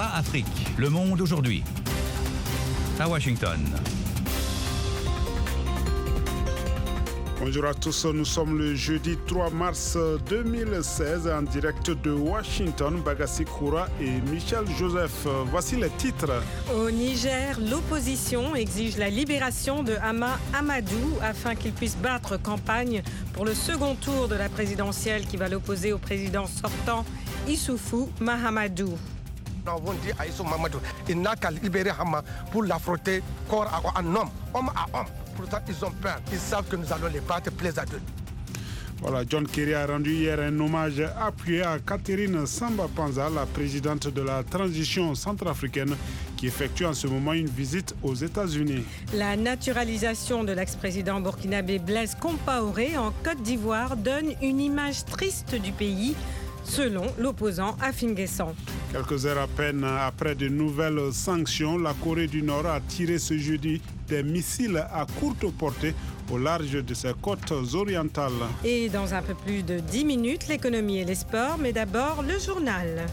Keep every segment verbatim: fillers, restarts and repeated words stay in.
V O A Afrique, Le Monde aujourd'hui. À Washington. Bonjour à tous, nous sommes le jeudi trois mars deux mille seize en direct de Washington. Bagassi Koura et Michel Joseph. Voici les titres. Au Niger, l'opposition exige la libération de Hama Amadou afin qu'il puisse battre campagne pour le second tour de la présidentielle qui va l'opposer au président sortant Issoufou Mahamadou. Nous avons dit à Issoufou Mahamadou, il n'a qu'à libérer Hama pour l'affronter corps à corps, en homme, homme à homme. Pourtant, ils ont peur. Ils savent que nous allons les battre plaisir-à-deux. Voilà, John Kerry a rendu hier un hommage appuyé à Catherine Samba Panza, la présidente de la transition centrafricaine, qui effectue en ce moment une visite aux États-Unis. La naturalisation de l'ex-président burkinabé Blaise Compaoré en Côte d'Ivoire donne une image triste du pays, selon l'opposant Afin Guessan. Quelques heures à peine après de nouvelles sanctions, la Corée du Nord a tiré ce jeudi des missiles à courte portée au large de ses côtes orientales. Et dans un peu plus de dix minutes, l'économie et les sports, mais d'abord le journal.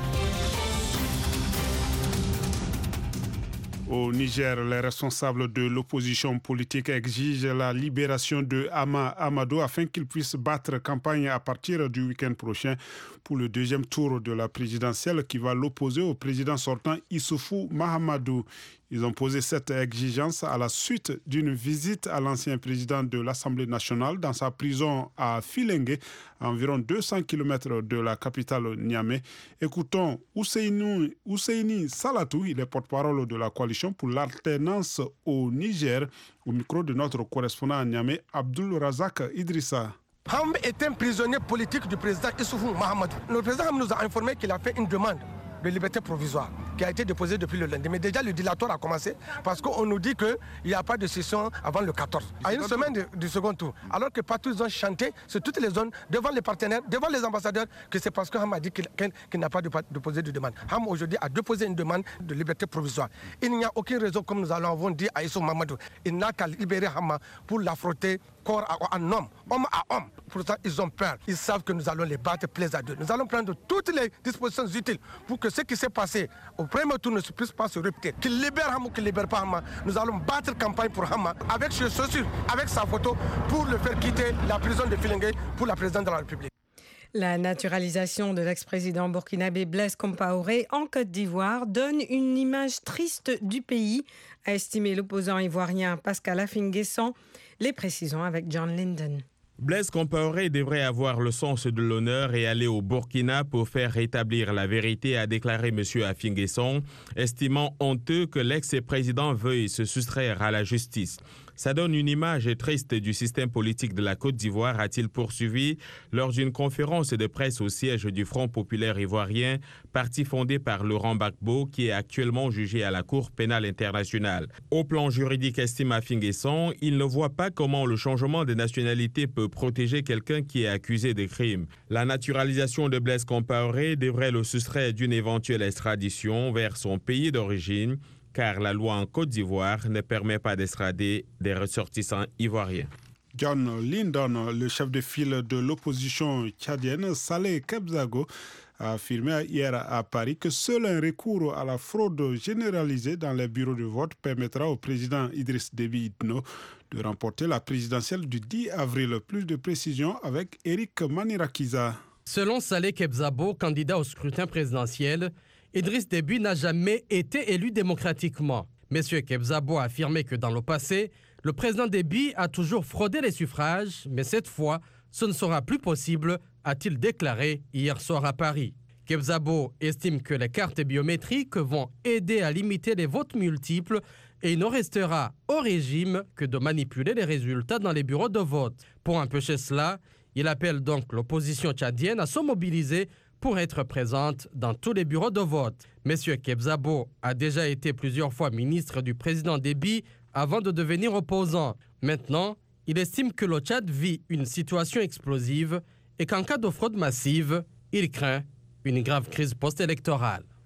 Au Niger, les responsables de l'opposition politique exigent la libération de Hama Amadou afin qu'il puisse battre campagne à partir du week-end prochain pour le deuxième tour de la présidentielle qui va l'opposer au président sortant Issoufou Mahamadou. Ils ont posé cette exigence à la suite d'une visite à l'ancien président de l'Assemblée nationale dans sa prison à Filengue, à environ deux cents kilomètres de la capitale Niamey. Écoutons Ousseini, Ousseini Salatou, il est porte-parole de la coalition pour l'alternance au Niger, au micro de notre correspondant à Niamey, Abdul Razak Idrissa. Ham est un prisonnier politique du président Issoufou Mahamadou. Le président nous a informé qu'il a fait une demande de liberté provisoire qui a été déposée depuis le lundi. Mais déjà, le dilatoire a commencé parce qu'on nous dit qu'il n'y a pas de session avant le quatorze, à une semaine de, du second tour. Alors que partout, ils ont chanté sur toutes les zones, devant les partenaires, devant les ambassadeurs, que c'est parce que Ham a dit qu'il, qu'il n'a pas déposé de demande. Ham, aujourd'hui, a déposé une demande de liberté provisoire. Il n'y a aucune raison, comme nous allons dire à Issoufou Mahamadou, il n'a qu'à libérer Hama pour l'affronter corps à corps, en homme, homme à homme. Pourtant, ils ont peur. Ils savent que nous allons les battre plaisir-à-deux. Nous allons prendre toutes les dispositions utiles pour que ce qui s'est passé au premier tour ne puisse pas se répéter. Qu'il libère Hama ou qu'il ne libère pas Hama, nous allons battre campagne pour Hama avec ses chaussures, avec sa photo, pour le faire quitter la prison de Filengue pour la présidente de la République. La naturalisation de l'ex-président burkinabé Blaise Compaoré en Côte d'Ivoire donne une image triste du pays, a estimé l'opposant ivoirien Pascal Afin Guessan. Les précisions avec John Linden. Blaise Compaoré devrait avoir le sens de l'honneur et aller au Burkina pour faire rétablir la vérité, a déclaré M. Afin Guessan, estimant honteux que l'ex-président veuille se soustraire à la justice. Ça donne une image triste du système politique de la Côte d'Ivoire, a-t-il poursuivi lors d'une conférence de presse au siège du Front populaire ivoirien, parti fondé par Laurent Gbagbo, qui est actuellement jugé à la Cour pénale internationale. Au plan juridique, estime Afin Guessan, il ne voit pas comment le changement de nationalité peut protéger quelqu'un qui est accusé de crime. La naturalisation de Blaise Compaoré devrait le soustraire d'une éventuelle extradition vers son pays d'origine, car la loi en Côte d'Ivoire ne permet pas d'extrader des ressortissants ivoiriens. John Lyndon, le chef de file de l'opposition tchadienne, Saleh Kebzago, a affirmé hier à Paris que seul un recours à la fraude généralisée dans les bureaux de vote permettra au président Idriss Déby Itno de remporter la présidentielle du dix avril. Plus de précisions avec Eric Manirakiza. Selon Saleh Kebzago, candidat au scrutin présidentiel, Idriss Déby n'a jamais été élu démocratiquement. M. Kebzago a affirmé que dans le passé, le président Déby a toujours fraudé les suffrages, mais cette fois, ce ne sera plus possible, a-t-il déclaré hier soir à Paris. Kebzago estime que les cartes biométriques vont aider à limiter les votes multiples et il ne restera au régime que de manipuler les résultats dans les bureaux de vote. Pour empêcher cela, il appelle donc l'opposition tchadienne à se mobiliser pour être présente dans tous les bureaux de vote. M. Kebzago a déjà été plusieurs fois ministre du président Déby avant de devenir opposant. Maintenant, il estime que le Tchad vit une situation explosive et qu'en cas de fraude massive, il craint une grave crise post-électorale.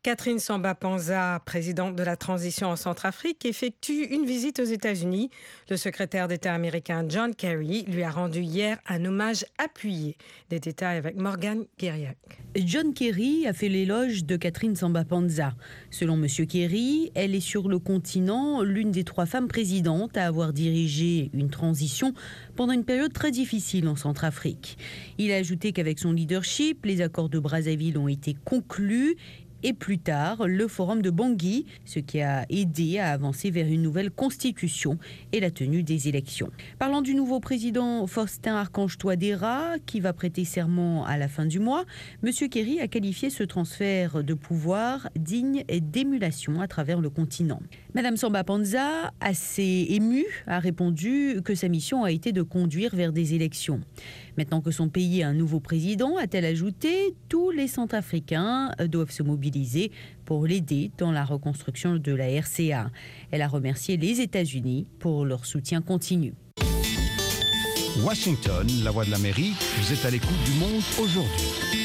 Catherine Samba-Panza, présidente de la transition en Centrafrique, effectue une visite aux États-Unis. Le secrétaire d'État américain John Kerry lui a rendu hier un hommage appuyé. Des détails avec Morgane Guériac. John Kerry a fait l'éloge de Catherine Samba-Panza. Selon M. Kerry, elle est sur le continent l'une des trois femmes présidentes à avoir dirigé une transition pendant une période très difficile en Centrafrique. Il a ajouté qu'avec son leadership, les accords de Brazzaville ont été conclus et plus tard, le forum de Bangui, ce qui a aidé à avancer vers une nouvelle constitution et la tenue des élections. Parlant du nouveau président Faustin Archange Touadéra, qui va prêter serment à la fin du mois, M. Kerry a qualifié ce transfert de pouvoir digne d'émulation à travers le continent. Madame Samba-Panza, assez émue, a répondu que sa mission a été de conduire vers des élections. Maintenant que son pays a un nouveau président, a-t-elle ajouté, tous les Centrafricains doivent se mobiliser pour l'aider dans la reconstruction de la R C A. Elle a remercié les États-Unis pour leur soutien continu. Washington, la voix de l'Amérique, vous êtes à l'écoute du monde aujourd'hui.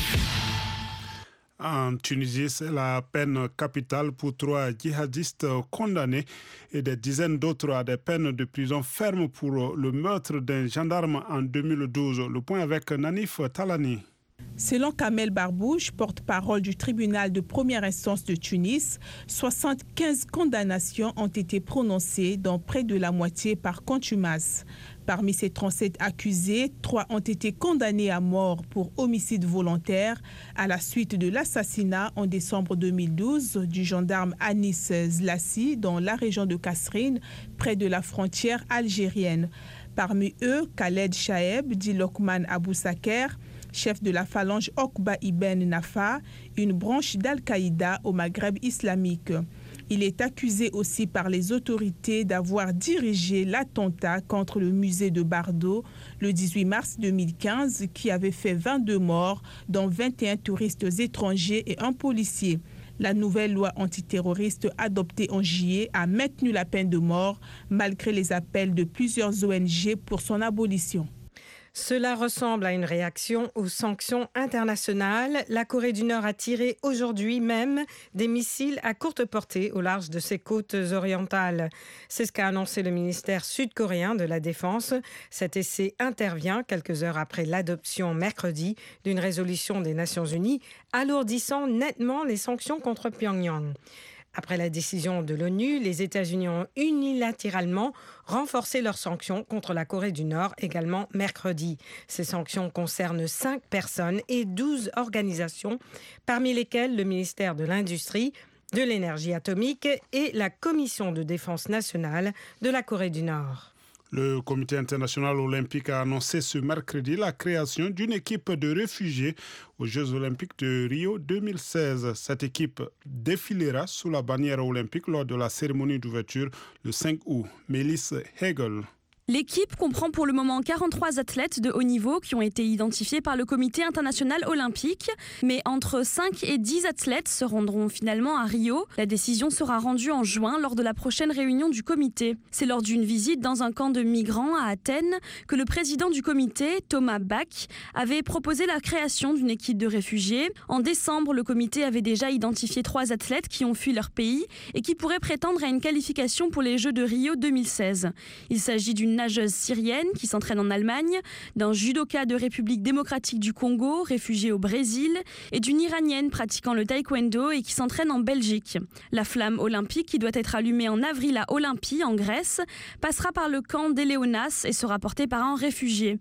En Tunisie, c'est la peine capitale pour trois djihadistes condamnés et des dizaines d'autres à des peines de prison ferme pour le meurtre d'un gendarme en deux mille douze. Le point avec Nanif Talani. Selon Kamel Barbouche, porte-parole du tribunal de première instance de Tunis, soixante-quinze condamnations ont été prononcées, dont près de la moitié par contumace. Parmi ces trente-sept accusés, trois ont été condamnés à mort pour homicide volontaire à la suite de l'assassinat en décembre deux mille douze du gendarme Anis Zlassi dans la région de Kasserine, près de la frontière algérienne. Parmi eux, Khaled Chaeb, dit Lokman Abou Saker, chef de la phalange Okba Ibn Nafa, une branche d'Al-Qaïda au Maghreb islamique. Il est accusé aussi par les autorités d'avoir dirigé l'attentat contre le musée de Bardo le dix-huit mars deux mille quinze qui avait fait vingt-deux morts, dont vingt et un touristes étrangers et un policier. La nouvelle loi antiterroriste adoptée en juillet a maintenu la peine de mort malgré les appels de plusieurs O N G pour son abolition. Cela ressemble à une réaction aux sanctions internationales. La Corée du Nord a tiré aujourd'hui même des missiles à courte portée au large de ses côtes orientales. C'est ce qu'a annoncé le ministère sud-coréen de la Défense. Cet essai intervient quelques heures après l'adoption mercredi d'une résolution des Nations Unies alourdissant nettement les sanctions contre Pyongyang. Après la décision de l'ONU, les États-Unis ont unilatéralement renforcé leurs sanctions contre la Corée du Nord, également mercredi. Ces sanctions concernent cinq personnes et douze organisations, parmi lesquelles le ministère de l'Industrie, de l'énergie atomique et la Commission de défense nationale de la Corée du Nord. Le Comité international olympique a annoncé ce mercredi la création d'une équipe de réfugiés aux Jeux olympiques de Rio deux mille seize. Cette équipe défilera sous la bannière olympique lors de la cérémonie d'ouverture le cinq août. Mélisse Hegel. L'équipe comprend pour le moment quarante-trois athlètes de haut niveau qui ont été identifiés par le Comité international olympique. Mais entre cinq et dix athlètes se rendront finalement à Rio. La décision sera rendue en juin lors de la prochaine réunion du comité. C'est lors d'une visite dans un camp de migrants à Athènes que le président du comité, Thomas Bach, avait proposé la création d'une équipe de réfugiés. En décembre, le comité avait déjà identifié trois athlètes qui ont fui leur pays et qui pourraient prétendre à une qualification pour les Jeux de Rio deux mille seize. Il s'agit d'une nageuse syrienne qui s'entraîne en Allemagne, d'un judoka de République démocratique du Congo, réfugié au Brésil, et d'une iranienne pratiquant le taekwondo et qui s'entraîne en Belgique. La flamme olympique, qui doit être allumée en avril à Olympie, en Grèce, passera par le camp d'Éléonas et sera portée par un réfugié.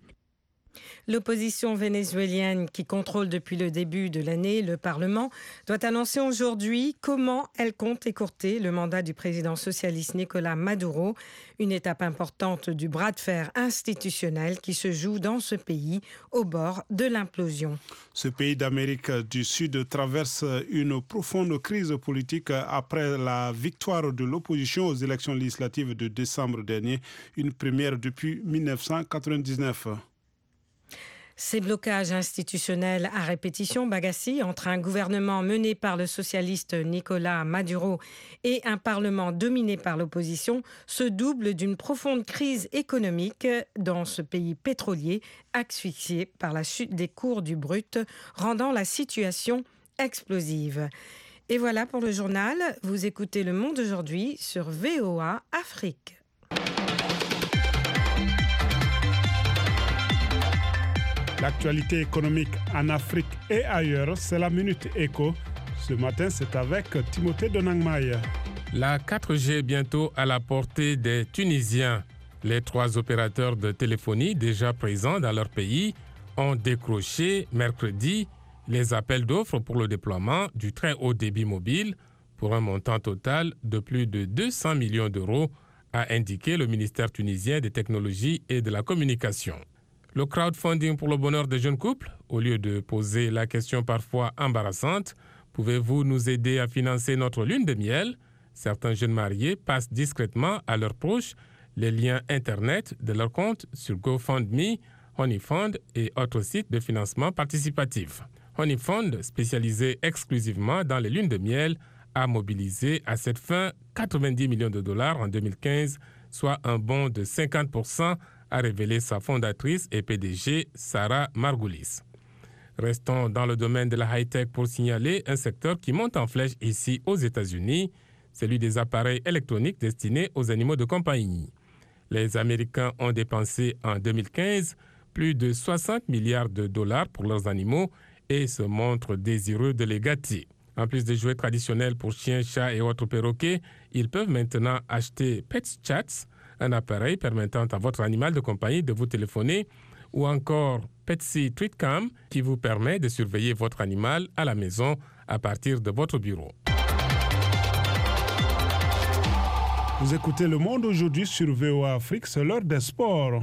L'opposition vénézuélienne, qui contrôle depuis le début de l'année le Parlement, doit annoncer aujourd'hui comment elle compte écourter le mandat du président socialiste Nicolás Maduro, une étape importante du bras de fer institutionnel qui se joue dans ce pays au bord de l'implosion. Ce pays d'Amérique du Sud traverse une profonde crise politique après la victoire de l'opposition aux élections législatives de décembre dernier, une première depuis mille neuf cent quatre-vingt-dix-neuf. Ces blocages institutionnels à répétition, Bagassi, entre un gouvernement mené par le socialiste Nicolás Maduro et un parlement dominé par l'opposition, se doublent d'une profonde crise économique dans ce pays pétrolier, asphyxié par la chute des cours du brut, rendant la situation explosive. Et voilà pour le journal. Vous écoutez Le Monde aujourd'hui sur V O A Afrique. L'actualité économique en Afrique et ailleurs, c'est la Minute Éco. Ce matin, c'est avec Timothée Donangmaye. La quatre G bientôt à la portée des Tunisiens. Les trois opérateurs de téléphonie déjà présents dans leur pays ont décroché mercredi les appels d'offres pour le déploiement du très haut débit mobile pour un montant total de plus de deux cents millions d'euros, a indiqué le ministère tunisien des Technologies et de la Communication. Le crowdfunding pour le bonheur des jeunes couples, au lieu de poser la question parfois embarrassante, pouvez-vous nous aider à financer notre lune de miel? Certains jeunes mariés passent discrètement à leurs proches les liens Internet de leur compte sur GoFundMe, Honeyfund et autres sites de financement participatif. Honeyfund, spécialisé exclusivement dans les lunes de miel, a mobilisé à cette fin quatre-vingt-dix millions de dollars en deux mille quinze, soit un bond de cinquante pour cent, a révélé sa fondatrice et P D G Sarah Margoulis. Restons dans le domaine de la high-tech pour signaler un secteur qui monte en flèche ici aux États-Unis, celui des appareils électroniques destinés aux animaux de compagnie. Les Américains ont dépensé en deux mille quinze plus de soixante milliards de dollars pour leurs animaux et se montrent désireux de les gâter. En plus des jouets traditionnels pour chiens, chats et autres perroquets, ils peuvent maintenant acheter Pets Chats, un appareil permettant à votre animal de compagnie de vous téléphoner, ou encore Petsy TreatCam, qui vous permet de surveiller votre animal à la maison à partir de votre bureau. Vous écoutez Le Monde aujourd'hui sur V O A Afrique, c'est l'heure des sports.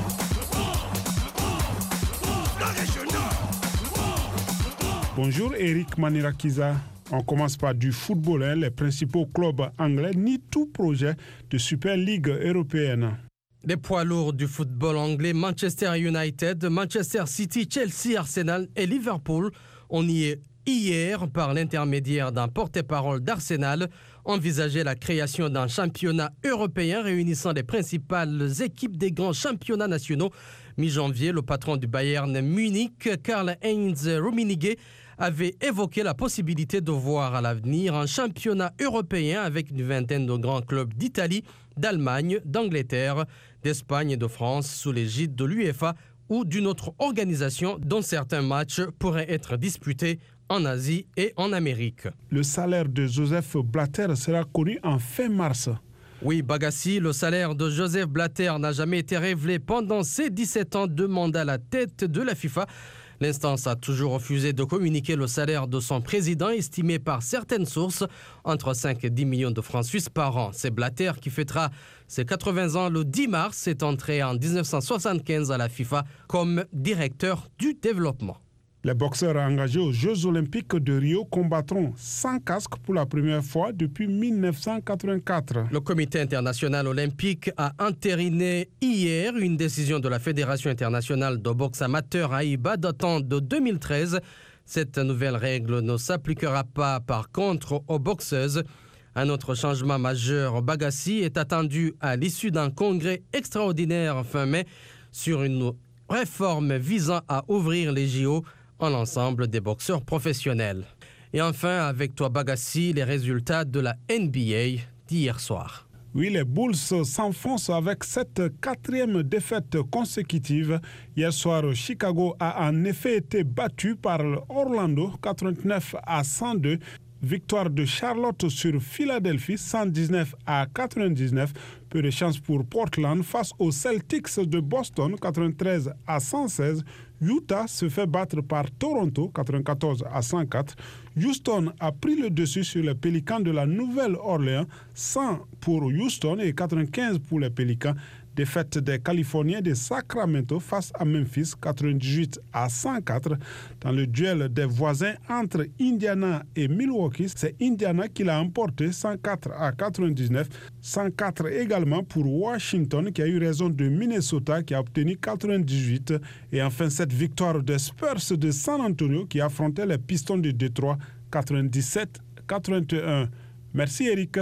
Bonjour Eric Manirakiza. On commence par du football. Hein. Les principaux clubs anglais nient tout projet de Super League européenne. Les poids lourds du football anglais, Manchester United, Manchester City, Chelsea, Arsenal et Liverpool ont nié hier, par l'intermédiaire d'un porte-parole d'Arsenal, envisager la création d'un championnat européen réunissant les principales équipes des grands championnats nationaux. Mi-janvier, le patron du Bayern Munich, Karl-Heinz Rummenigge, avait évoqué la possibilité de voir à l'avenir un championnat européen avec une vingtaine de grands clubs d'Italie, d'Allemagne, d'Angleterre, d'Espagne et de France sous l'égide de l'UEFA ou d'une autre organisation dont certains matchs pourraient être disputés en Asie et en Amérique. Le salaire de Joseph Blatter sera connu en fin mars. Oui, Bagassi, le salaire de Joseph Blatter n'a jamais été révélé pendant ses dix-sept ans de mandat à la tête de la FIFA. L'instance a toujours refusé de communiquer le salaire de son président, estimé par certaines sources entre cinq et dix millions de francs suisses par an. C'est Blatter qui fêtera ses quatre-vingts ans le dix mars, est entré en dix-neuf cent soixante-quinze à la FIFA comme directeur du développement. Les boxeurs engagés aux Jeux Olympiques de Rio combattront sans casque pour la première fois depuis mille neuf cent quatre-vingt-quatre. Le Comité international olympique a entériné hier une décision de la Fédération internationale de boxe amateur A I B A datant de deux mille treize. Cette nouvelle règle ne s'appliquera pas par contre aux boxeuses. Un autre changement majeur au Bagassi est attendu à l'issue d'un congrès extraordinaire fin mai sur une réforme visant à ouvrir les J O en l'ensemble des boxeurs professionnels. Et enfin, avec toi Bagassi, les résultats de la N B A d'hier soir. Oui, les Bulls s'enfoncent avec cette quatrième défaite consécutive. Hier soir, Chicago a en effet été battu par Orlando, quatre-vingt-neuf à cent deux. Victoire de Charlotte sur Philadelphie, cent dix-neuf à quatre-vingt-dix-neuf. Peu de chance pour Portland face aux Celtics de Boston, quatre-vingt-treize à cent seize. Utah se fait battre par Toronto, quatre-vingt-quatorze à cent quatre. Houston a pris le dessus sur les Pélicans de la Nouvelle-Orléans, cent pour Houston et quatre-vingt-quinze pour les Pélicans. Défaite des Californiens de Sacramento face à Memphis, quatre-vingt-dix-huit à cent quatre. Dans le duel des voisins entre Indiana et Milwaukee, c'est Indiana qui l'a emporté cent quatre à quatre-vingt-dix-neuf. cent quatre également pour Washington qui a eu raison de Minnesota qui a obtenu quatre-vingt-dix-huit. Et enfin cette victoire des Spurs de San Antonio qui affrontait les Pistons de Détroit, quatre-vingt-dix-sept à quatre-vingt-un. Merci Eric.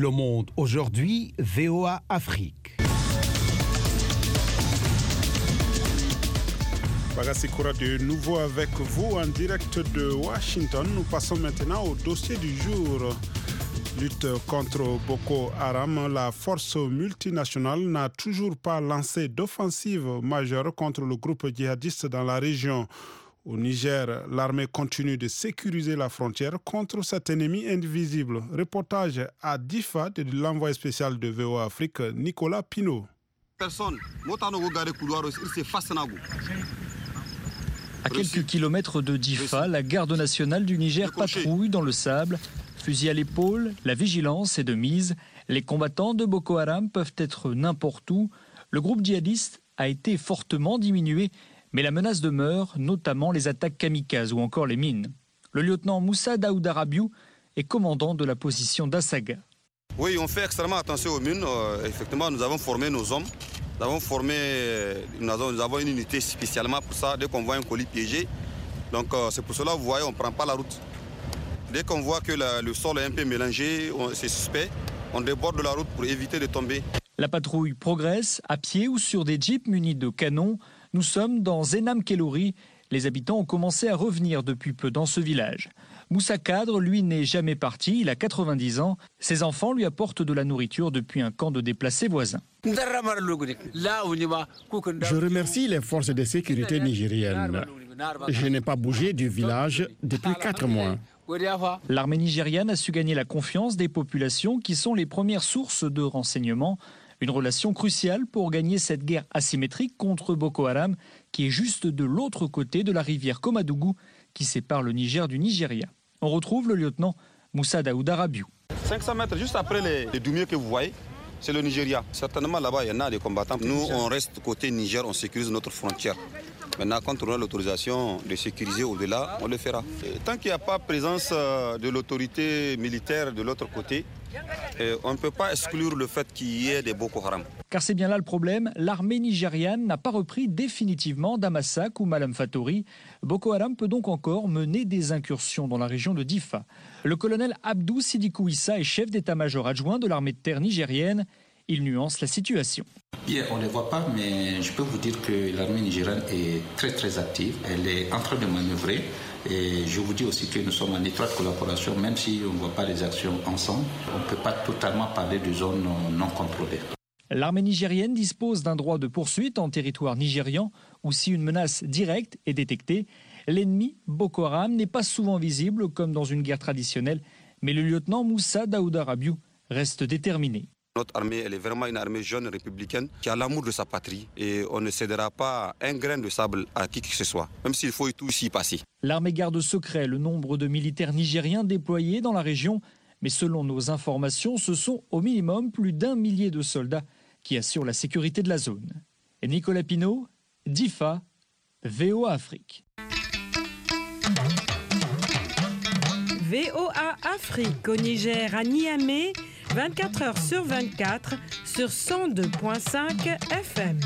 Le Monde aujourd'hui, V O A Afrique. Bagassi Koura de nouveau avec vous en direct de Washington. Nous passons maintenant au dossier du jour. Lutte contre Boko Haram, la force multinationale n'a toujours pas lancé d'offensive majeure contre le groupe djihadiste dans la région. Au Niger, l'armée continue de sécuriser la frontière contre cet ennemi indivisible. Reportage à Difa de l'envoyé spécial de V O A Afrique, Nicolas Pinault. Personne. À quelques kilomètres de Difa, la garde nationale du Niger patrouille dans le sable. Fusil à l'épaule, la vigilance est de mise. Les combattants de Boko Haram peuvent être n'importe où. Le groupe djihadiste a été fortement diminué, mais la menace demeure, notamment les attaques kamikazes ou encore les mines. Le lieutenant Moussa Daouda Rabiou est commandant de la position d'Assaga. Oui, on fait extrêmement attention aux mines. Euh, effectivement, nous avons formé nos hommes. Nous avons formé, nous avons, nous avons une unité spécialement pour ça. Dès qu'on voit un colis piégé, donc euh, c'est pour cela que vous voyez, on ne prend pas la route. Dès qu'on voit que la, le sol est un peu mélangé, c'est suspect, on déborde de la route pour éviter de tomber. La patrouille progresse, à pied ou sur des jeeps munis de canons. Nous sommes dans Zenam Kelori. Les habitants ont commencé à revenir depuis peu dans ce village. Moussa Kadre, lui, n'est jamais parti, il a quatre-vingt-dix ans. Ses enfants lui apportent de la nourriture depuis un camp de déplacés voisins. Je remercie les forces de sécurité nigériennes. Je n'ai pas bougé du village depuis quatre mois. L'armée nigériane a su gagner la confiance des populations qui sont les premières sources de renseignements. Une relation cruciale pour gagner cette guerre asymétrique contre Boko Haram qui est juste de l'autre côté de la rivière Komadougou qui sépare le Niger du Nigeria. On retrouve le lieutenant Moussa Daouda Rabiou. cinq cents mètres juste après les, les doumiers que vous voyez, c'est le Nigeria. Certainement là-bas, il y en a des combattants. Nous, on reste côté Niger, on sécurise notre frontière. Maintenant, quand on a l'autorisation de sécuriser au-delà, on le fera. Et tant qu'il n'y a pas présence de l'autorité militaire de l'autre côté, on ne peut pas exclure le fait qu'il y ait des Boko Haram. Car c'est bien là le problème, l'armée nigériane n'a pas repris définitivement Damasak ou Malam Fatori. Boko Haram peut donc encore mener des incursions dans la région de Difa. Le colonel Abdou Sidikou Issa est chef d'état-major adjoint de l'armée de terre nigérienne. Il nuance la situation. Bien, on ne les voit pas, mais je peux vous dire que l'armée nigérienne est très très active. Elle est en train de manœuvrer. Et je vous dis aussi que nous sommes en étroite collaboration, même si on ne voit pas les actions ensemble. On ne peut pas totalement parler de zones non, non contrôlées. L'armée nigérienne dispose d'un droit de poursuite en territoire nigérian où si une menace directe est détectée, l'ennemi Boko Haram n'est pas souvent visible comme dans une guerre traditionnelle, mais le lieutenant Moussa Daouda Rabiou reste déterminé. Notre armée, elle est vraiment une armée jeune républicaine qui a l'amour de sa patrie et on ne cédera pas un grain de sable à qui que ce soit, même s'il faut tout s'y passer. L'armée garde secret le nombre de militaires nigériens déployés dans la région, mais selon nos informations, ce sont au minimum plus d'un millier de soldats qui assurent la sécurité de la zone. Et Nicolas Pinault, Difa, V O A Afrique. V O A Afrique au Niger, à Niamey, vingt-quatre heures sur vingt-quatre sur cent deux virgule cinq F M.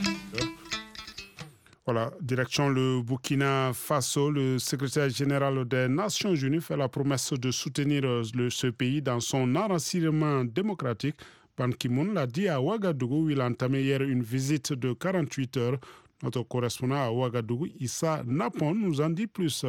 Voilà, direction le Burkina Faso, le secrétaire général des Nations Unies fait la promesse de soutenir le, ce pays dans son enracinement démocratique. Ban Ki-moon l'a dit à Ouagadougou où il a entamé hier une visite de quarante-huit heures. Notre correspondant à Ouagadougou, Issa Napon, nous en dit plus.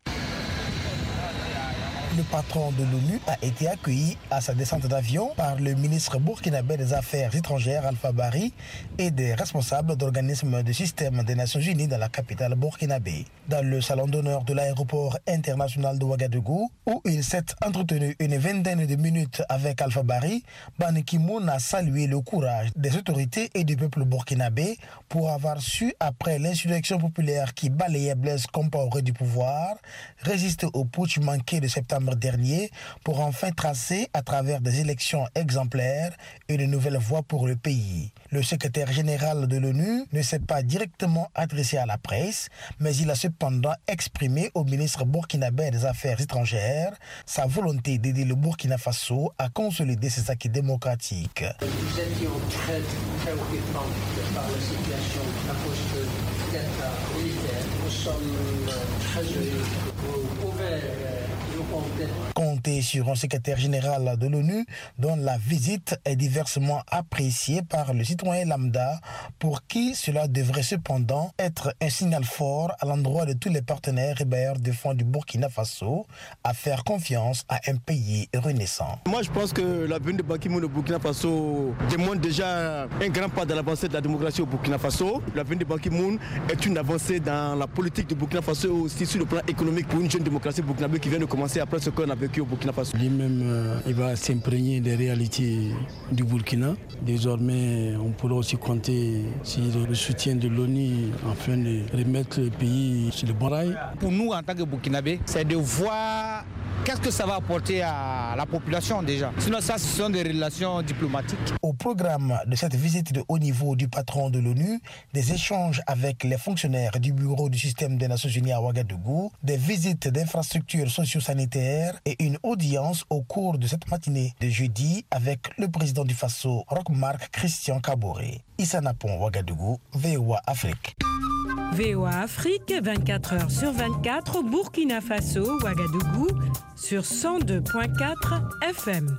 Le patron de l'ONU a été accueilli à sa descente d'avion par le ministre burkinabé des Affaires étrangères Alpha Bari et des responsables d'organismes du système des Nations Unies dans la capitale burkinabé. Dans le salon d'honneur de l'aéroport international de Ouagadougou, où il s'est entretenu une vingtaine de minutes avec Alpha Bari, Ban Ki-moon a salué le courage des autorités et du peuple burkinabé pour avoir su, après l'insurrection populaire qui balayait Blaise Compaoré du pouvoir, résister au putsch manqué de septembre dernier pour enfin tracer à travers des élections exemplaires une nouvelle voie pour le pays. Le secrétaire général de l'ONU ne s'est pas directement adressé à la presse, mais il a cependant exprimé au ministre burkinabé des Affaires étrangères sa volonté d'aider le Burkina Faso à consolider ses acquis démocratiques. Nous étions très préoccupants par la situation à cause de l'État militaire. Nous sommes très heureux pour ouvrir Compte compter sur un secrétaire général de l'ONU dont la visite est diversement appréciée par le citoyen lambda, pour qui cela devrait cependant être un signal fort à l'endroit de tous les partenaires et bailleurs de fonds du Burkina Faso à faire confiance à un pays renaissant. Moi, je pense que la venue de Ban Ki-moon au Burkina Faso démontre déjà un grand pas dans l'avancée de la démocratie au Burkina Faso. La venue de Ban Ki-moon est une avancée dans la politique du Burkina Faso, aussi sur le plan économique pour une jeune démocratie burkinabé qui vient de commencer après ce qu'on a vécu au Burkina Faso. Lui-même, euh, il va s'imprégner des réalités du Burkina. Désormais, on pourra aussi compter sur le soutien de l'ONU afin de remettre le pays sur le bon rail. Pour nous, en tant que Burkinabé, c'est de voir qu'est-ce que ça va apporter à la population déjà. Sinon, ça, ce sont des relations diplomatiques. Au programme de cette visite de haut niveau du patron de l'ONU, des échanges avec les fonctionnaires du bureau du système des Nations Unies à Ouagadougou, des visites d'infrastructures socio-sanitaires et une audience au cours de cette matinée de jeudi avec le président du Faso, Roch-Marc Christian Kaboré. Issa Napon, Ouagadougou, V O A Afrique. V O A Afrique, vingt-quatre heures sur vingt-quatre, au Burkina Faso, Ouagadougou, sur cent deux virgule quatre F M.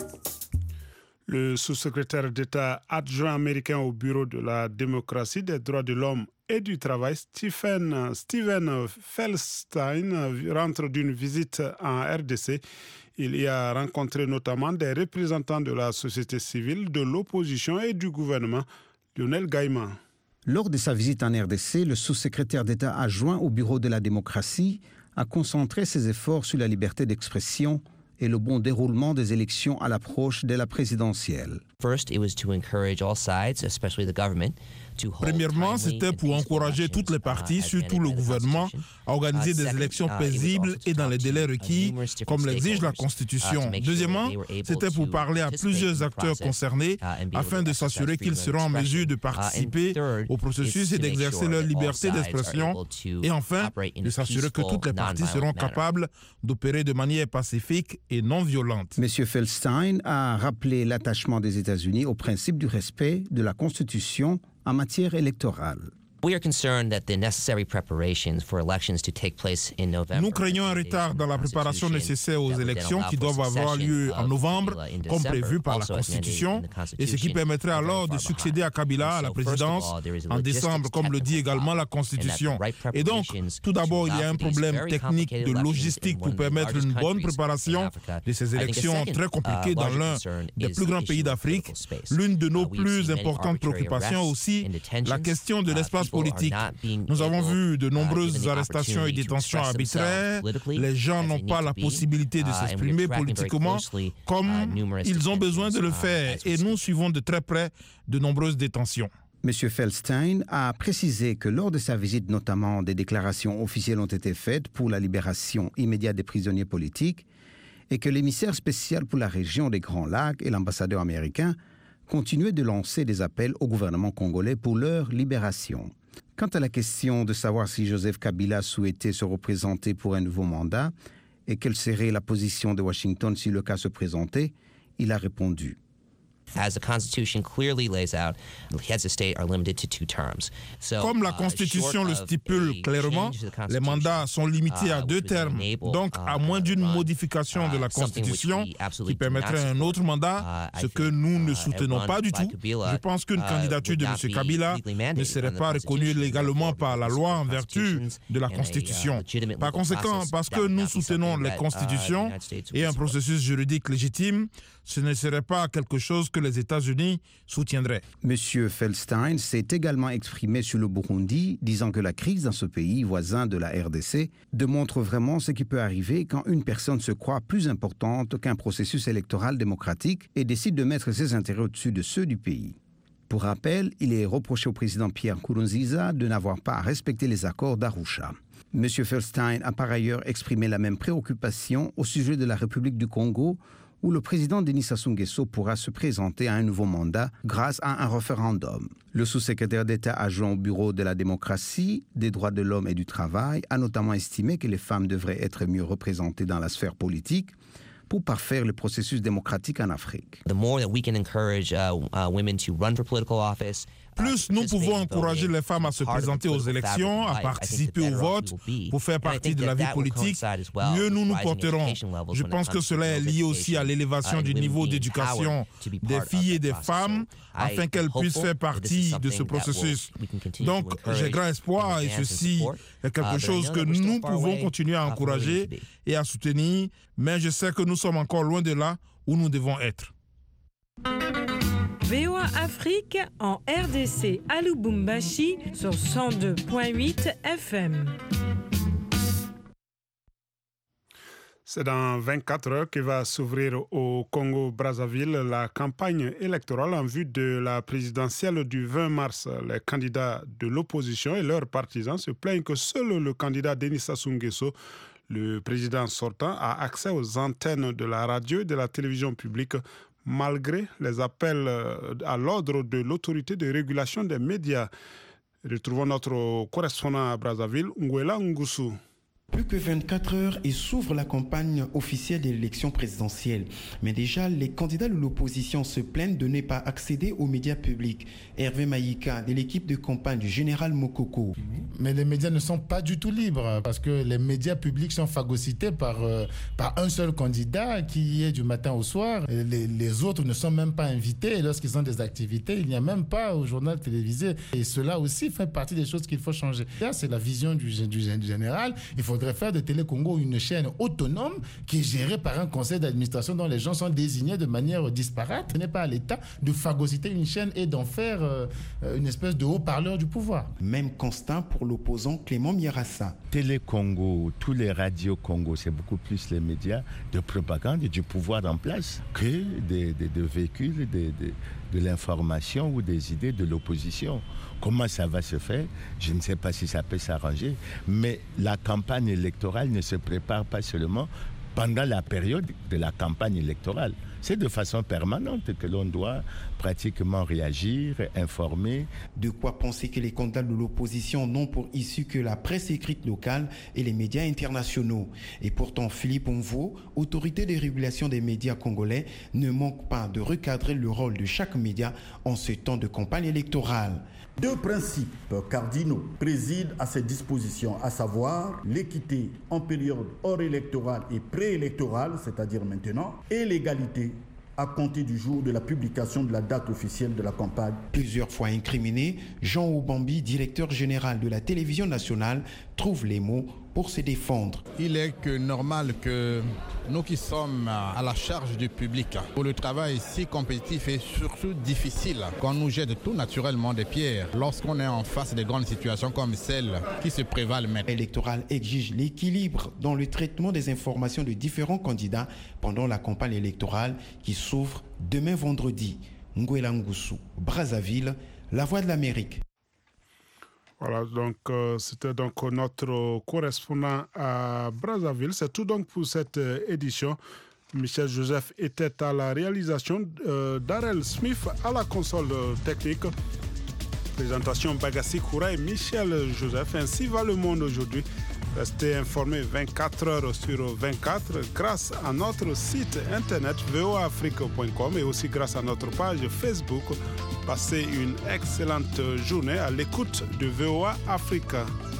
Le sous-secrétaire d'État adjoint américain au Bureau de la démocratie, des droits de l'homme et du travail, Stephen, Steven Feldstein, rentre d'une visite en R D C. Il y a rencontré notamment des représentants de la société civile, de l'opposition et du gouvernement. Lionel Gaïman. Lors de sa visite en R D C, le sous-secrétaire d'État adjoint au Bureau de la démocratie a concentré ses efforts sur la liberté d'expression et le bon déroulement des élections à l'approche de la présidentielle. First, it was to encourage all sides, especially the government, Premièrement, c'était pour encourager toutes les parties, surtout le gouvernement, à organiser des élections paisibles et dans les délais requis, comme l'exige la Constitution. Deuxièmement, c'était pour parler à plusieurs acteurs concernés afin de s'assurer qu'ils seront en mesure de participer au processus et d'exercer leur liberté d'expression. Et enfin, de s'assurer que toutes les parties seront capables d'opérer de manière pacifique et non violente. M. Feldstein a rappelé l'attachement des États-Unis au principe du respect de la Constitution en matière électorale. We are concerned that the necessary preparations for elections to take place in November. Nous craignons un retard dans la préparation nécessaire aux élections qui doivent avoir lieu en novembre, comme prévu par la Constitution, et ce qui permettrait alors de succéder à Kabila à la présidence en décembre, comme le dit également la Constitution. Et donc, tout d'abord, il y a un problème technique de logistique pour permettre une bonne préparation de ces élections très compliquées dans l'un des plus grands pays d'Afrique. L'une de nos plus importantes préoccupations aussi, la question de l'espace politique. Nous avons vu de nombreuses arrestations et détentions arbitraires. Les gens n'ont pas la possibilité de s'exprimer politiquement comme ils ont besoin de le faire et nous suivons de très près de nombreuses détentions. M. Feldstein a précisé que lors de sa visite, notamment, des déclarations officielles ont été faites pour la libération immédiate des prisonniers politiques et que l'émissaire spécial pour la région des Grands Lacs et l'ambassadeur américain continuaient de lancer des appels au gouvernement congolais pour leur libération. Quant à la question de savoir si Joseph Kabila souhaitait se représenter pour un nouveau mandat et quelle serait la position de Washington si le cas se présentait, il a répondu. As the Constitution clearly lays out, heads of state are limited to two terms. So, Comme la Constitution le stipule clairement, les mandats sont limités à deux termes. Donc, à moins d'une modification de la Constitution qui permettrait un autre mandat, ce que nous ne soutenons pas du tout, je pense qu'une candidature de M. Kabila ne serait pas reconnue légalement par la loi en vertu de la Constitution. Par conséquent, parce que nous soutenons les constitutions et un processus juridique légitime, ce ne serait pas quelque chose que les États-Unis soutiendraient. M. Feldstein s'est également exprimé sur le Burundi, disant que la crise dans ce pays voisin de la R D C démontre vraiment ce qui peut arriver quand une personne se croit plus importante qu'un processus électoral démocratique et décide de mettre ses intérêts au-dessus de ceux du pays. Pour rappel, il est reproché au président Pierre Nkurunziza de n'avoir pas respecté les accords d'Arusha. M. Feldstein a par ailleurs exprimé la même préoccupation au sujet de la République du Congo, où le président Denis Sassou Nguesso pourra se présenter à un nouveau mandat grâce à un référendum. Le sous-secrétaire d'État adjoint au Bureau de la démocratie, des droits de l'homme et du travail a notamment estimé que les femmes devraient être mieux représentées dans la sphère politique pour parfaire le processus démocratique en Afrique. The more that we can encourage uh, uh, women to run for political office, plus nous pouvons encourager les femmes à se présenter aux élections, à participer au vote, pour faire partie de la vie politique, mieux nous nous porterons. Je pense que cela est lié aussi à l'élévation du niveau d'éducation des filles et des femmes, afin qu'elles puissent faire partie de ce processus. Donc, j'ai grand espoir et ceci est quelque chose que nous pouvons continuer à encourager et à soutenir, mais je sais que nous sommes encore loin de là où nous devons être. V O A Afrique en R D C à Lubumbashi sur cent deux virgule huit F M. C'est dans vingt-quatre heures que va s'ouvrir au Congo-Brazzaville la campagne électorale en vue de la présidentielle du vingt mars. Les candidats de l'opposition et leurs partisans se plaignent que seul le candidat Denis Sassou Nguesso, le président sortant, a accès aux antennes de la radio et de la télévision publique malgré les appels à l'ordre de l'autorité de régulation des médias. Retrouvons notre correspondant à Brazzaville, Nguela Ngusu. Plus que vingt-quatre heures et s'ouvre la campagne officielle de l'élection présidentielle. Mais déjà, les candidats de l'opposition se plaignent de ne pas accéder aux médias publics. Hervé Maïka, de l'équipe de campagne du général Mokoko. Mais les médias ne sont pas du tout libres parce que les médias publics sont phagocytés par, euh, par un seul candidat qui est du matin au soir. Les, les autres ne sont même pas invités et lorsqu'ils ont des activités, il n'y a même pas au journal télévisé. Et cela aussi fait partie des choses qu'il faut changer. Là, c'est la vision du, du, du général. Il faut faudrait faire de Télé Congo une chaîne autonome qui est gérée par un conseil d'administration dont les gens sont désignés de manière disparate. Ce n'est pas à l'État de phagocyter une chaîne et d'en faire euh, une espèce de haut-parleur du pouvoir. Même constat pour l'opposant Clément Mierassa. Télé Congo, tous les radios Congo, c'est beaucoup plus les médias de propagande et du pouvoir en place que des, des, des véhicules des, des, de l'information ou des idées de l'opposition. Comment ça va se faire? Je ne sais pas si ça peut s'arranger, mais la campagne électorale ne se prépare pas seulement pendant la période de la campagne électorale. C'est de façon permanente que l'on doit pratiquement réagir, informer. De quoi penser que les candidats de l'opposition n'ont pour issue que la presse écrite locale et les médias internationaux. Et pourtant, Philippe Onvo, autorité de régulation des médias congolais, ne manque pas de recadrer le rôle de chaque média en ce temps de campagne électorale. Deux principes cardinaux président à ces dispositions, à savoir l'équité en période hors électorale et préélectorale, c'est-à-dire maintenant, et l'égalité à compter du jour de la publication de la date officielle de la campagne. Plusieurs fois incriminé, Jean Obambi, directeur général de la télévision nationale, trouve les mots pour se défendre. Il est que normal que nous qui sommes à la charge du public, pour le travail si compétitif et surtout difficile, qu'on nous jette tout naturellement des pierres lorsqu'on est en face de grandes situations comme celles qui se prévalent maintenant. L'électoral exige l'équilibre dans le traitement des informations de différents candidats pendant la campagne électorale qui s'ouvre demain vendredi. Nguela Ngusu, Brazzaville, La Voix de l'Amérique. Voilà, donc euh, c'était donc notre correspondant à Brazzaville. C'est tout donc pour cette euh, édition. Michel Joseph était à la réalisation, euh, Darrell Smith à la console euh, technique. Présentation Bagassi Koura et Michel Joseph. Ainsi va le monde aujourd'hui. Restez informés vingt-quatre heures sur vingt-quatre grâce à notre site internet v o a afrique point com et aussi grâce à notre page Facebook. Passez une excellente journée à l'écoute de V O A Afrique.